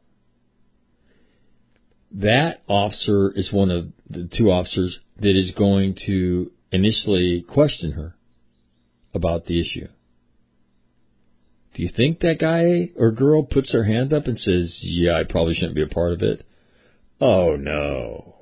That officer is one of the two officers that is going to initially question her about the issue. Do you think that guy or girl puts their hand up and says, yeah, I probably shouldn't be a part of it? Oh, no.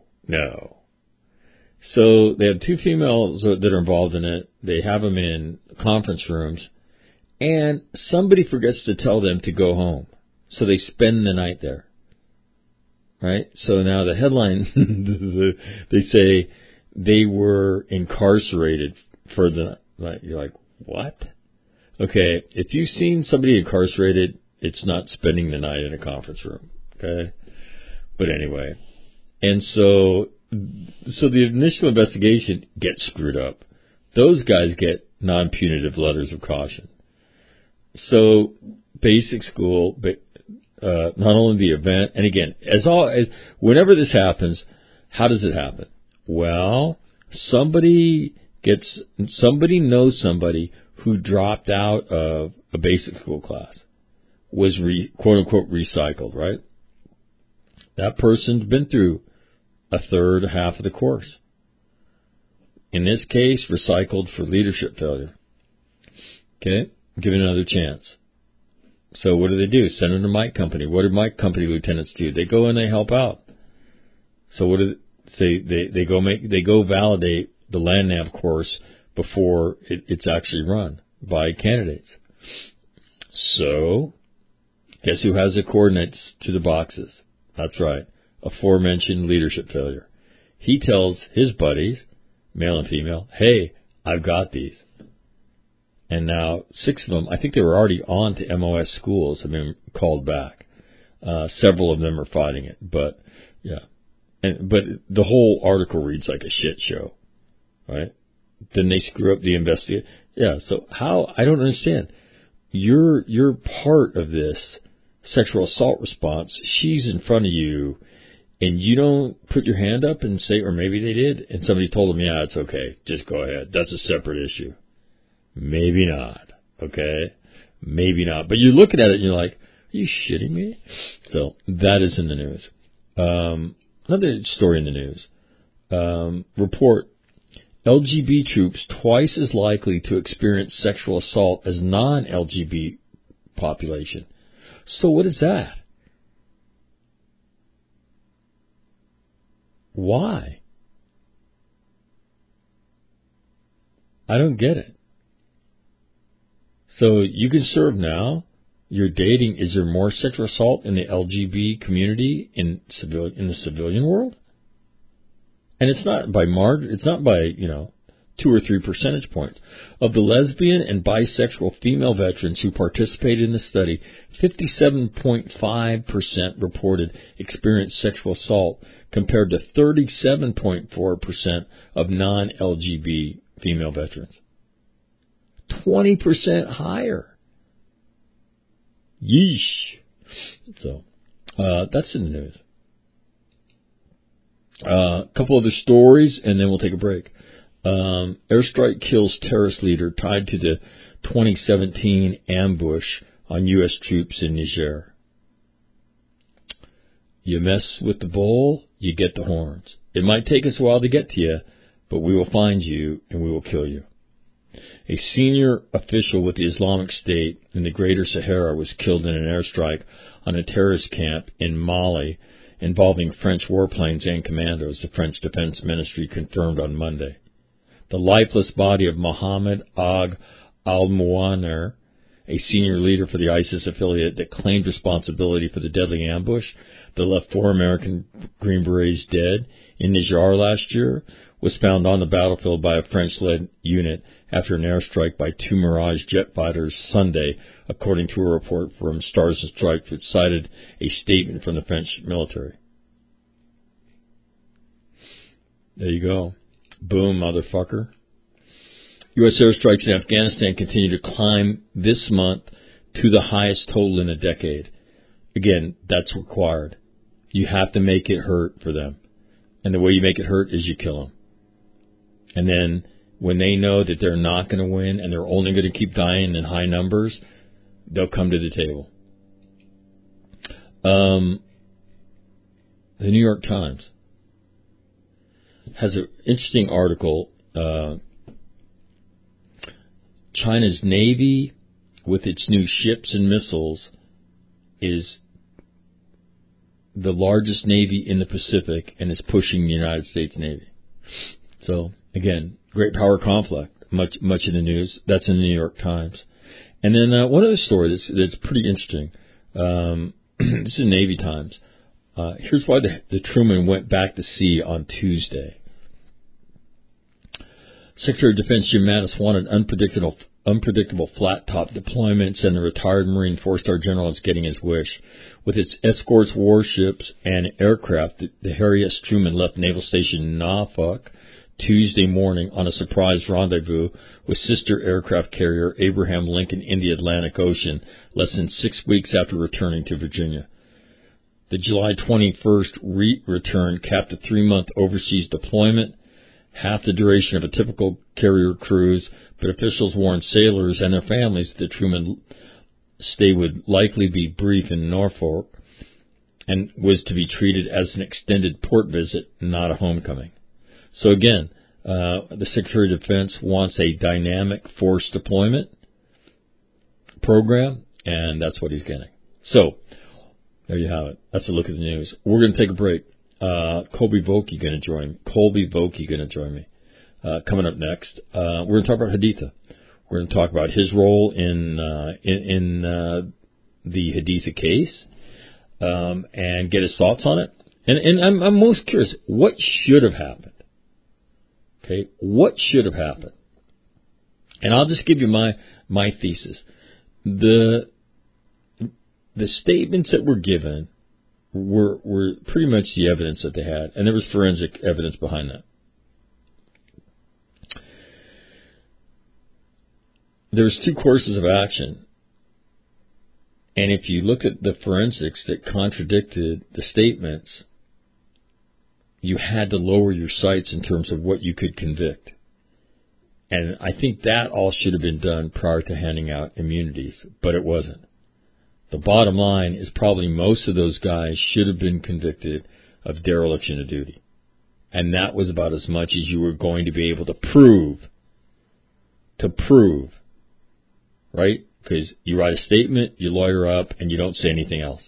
So they have two females that are involved in it. They have them in conference rooms, and somebody forgets to tell them to go home. So they spend the night there. Right? So now the headline, they say they were incarcerated for the night. You're like, what? Okay, if you've seen somebody incarcerated, it's not spending the night in a conference room. Okay? But anyway. And so the initial investigation gets screwed up. Those guys get non-punitive letters of caution. So basic school, not only the event, and again, whenever this happens, how does it happen? Well, somebody knows somebody who dropped out of a basic school class, was quote unquote recycled, right? That person's been through a third, half of the course. In this case, recycled for leadership failure. Okay, given another chance. So what do? Send them to Mike Company. What do Mike Company lieutenants do? They go and they help out. So what do they go validate the land nav course before it's actually run by candidates. So guess who has the coordinates to the boxes? That's right, aforementioned leadership failure. He tells his buddies, male and female, hey, I've got these. And now 6 of them, I think they were already on to MOS schools, have been called back. Several of them are fighting it, but yeah. But the whole article reads like a shit show, right? Then they screw up the investigation. Yeah, so how, I don't understand. You're part of this sexual assault response. She's in front of you, and you don't put your hand up and say, or maybe they did, and somebody told them, yeah, it's okay, just go ahead. That's a separate issue. Maybe not, okay? Maybe not. But you're looking at it and you're like, are you shitting me? So that is in the news. Another story in the news. Report, LGBT troops twice as likely to experience sexual assault as non-LGBT population. So what is that? Why? I don't get it. So you can serve now. You're dating. Is there more sexual assault in the LGBT community in the civilian world? And it's not by it's not by 2 or 3 percentage points. Of the lesbian and bisexual female veterans who participated in the study, 57.5% reported experienced sexual assault, compared to 37.4% of non-LGBT female veterans. 20% higher. Yeesh. So, that's in the news. A couple other stories, and then we'll take a break. Airstrike kills terrorist leader tied to the 2017 ambush on U.S. troops in Niger. You mess with the bull, you get the horns. It might take us a while to get to you, but we will find you and we will kill you. A senior official with the Islamic State in the Greater Sahara was killed in an airstrike on a terrorist camp in Mali involving French warplanes and commandos, the French Defense Ministry confirmed on Monday. The lifeless body of Mohammed Ag al-Muanner, a senior leader for the ISIS affiliate that claimed responsibility for the deadly ambush that left 4 American Green Berets dead in Niger last year, was found on the battlefield by a French-led unit after an airstrike by 2 Mirage jet fighters Sunday, according to a report from Stars and Stripes, which cited a statement from the French military. There you go. Boom, motherfucker. U.S. airstrikes in Afghanistan continue to climb this month to the highest total in a decade. Again, that's required. You have to make it hurt for them. And the way you make it hurt is you kill them. And then when they know that they're not going to win and they're only going to keep dying in high numbers, they'll come to the table. The New York Times has an interesting article. China's Navy, with its new ships and missiles, is the largest Navy in the Pacific and is pushing the United States Navy. So, again, great power conflict, much in the news. That's in the New York Times. And then one other story that's pretty interesting. This is Navy Times. Here's why the Truman went back to sea on Tuesday. Secretary of Defense Jim Mattis wanted unpredictable flat-top deployments, and the retired Marine four-star general is getting his wish. With its escorts, warships, and aircraft, the Harry S. Truman left Naval Station Norfolk Tuesday morning on a surprise rendezvous with sister aircraft carrier Abraham Lincoln in the Atlantic Ocean, less than 6 weeks after returning to Virginia. The July 21st return capped a 3-month overseas deployment, half the duration of a typical carrier cruise, but officials warned sailors and their families that the Truman stay would likely be brief in Norfolk and was to be treated as an extended port visit, not a homecoming. So again, the Secretary of Defense wants a dynamic force deployment program, and that's what he's getting. So there you have it. That's a look at the news. We're going to take a break. Colby Vokey going to join me. Coming up next, we're going to talk about Haditha. We're going to talk about his role in the Haditha case, and get his thoughts on it. And I'm most curious, what should have happened? Okay, what should have happened? And I'll just give you my thesis. The statements that were given were pretty much the evidence that they had, and there was forensic evidence behind that. There's 2 courses of action, and if you look at the forensics that contradicted the statements, you had to lower your sights in terms of what you could convict. And I think that all should have been done prior to handing out immunities, but it wasn't. The bottom line is probably most of those guys should have been convicted of dereliction of duty. And that was about as much as you were going to be able to prove, right? Because you write a statement, you lawyer up, and you don't say anything else.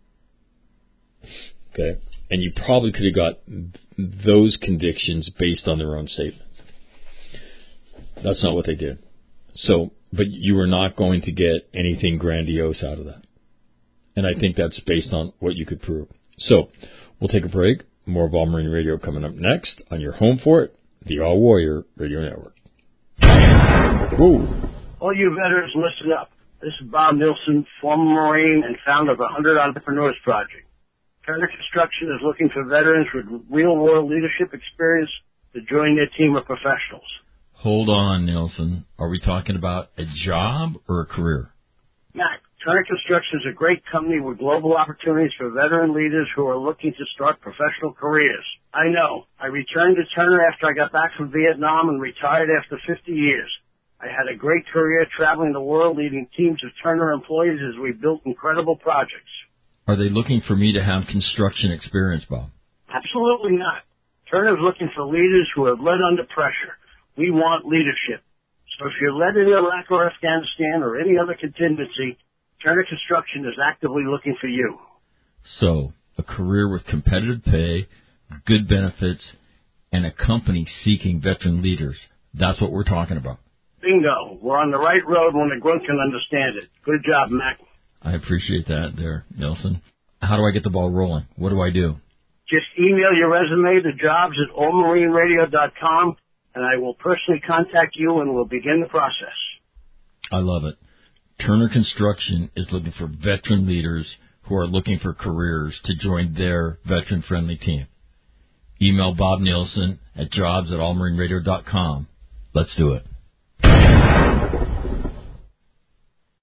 Okay? And you probably could have got those convictions based on their own statements. That's not what they did. So, but you were not going to get anything grandiose out of that. And I think that's based on what you could prove. So, we'll take a break. More of All Marine Radio coming up next on your home for it, the All Warrior Radio Network. Whoa. All you veterans, listen up. This is Bob Nilsson, former Marine and founder of the 100 Entrepreneurs Project. Turner Construction is looking for veterans with real-world leadership experience to join their team of professionals. Hold on, Nilsson. Are we talking about a job or a career? Matt, Turner Construction is a great company with global opportunities for veteran leaders who are looking to start professional careers. I know. I returned to Turner after I got back from Vietnam and retired after 50 years. I had a great career traveling the world leading teams of Turner employees as we built incredible projects. Are they looking for me to have construction experience, Bob? Absolutely not. Turner is looking for leaders who have led under pressure. We want leadership. So if you're led in Iraq or Afghanistan or any other contingency, Turner Construction is actively looking for you. So, a career with competitive pay, good benefits, and a company seeking veteran leaders. That's what we're talking about. Bingo. We're on the right road when the grunt can understand it. Good job, Mac. I appreciate that there, Nelson. How do I get the ball rolling? What do I do? Just email your resume to jobs@allmarineradio.com, and I will personally contact you and we'll begin the process. I love it. Turner Construction is looking for veteran leaders who are looking for careers to join their veteran-friendly team. Email Bob Nielsen at jobs@allmarineradio.com. Let's do it.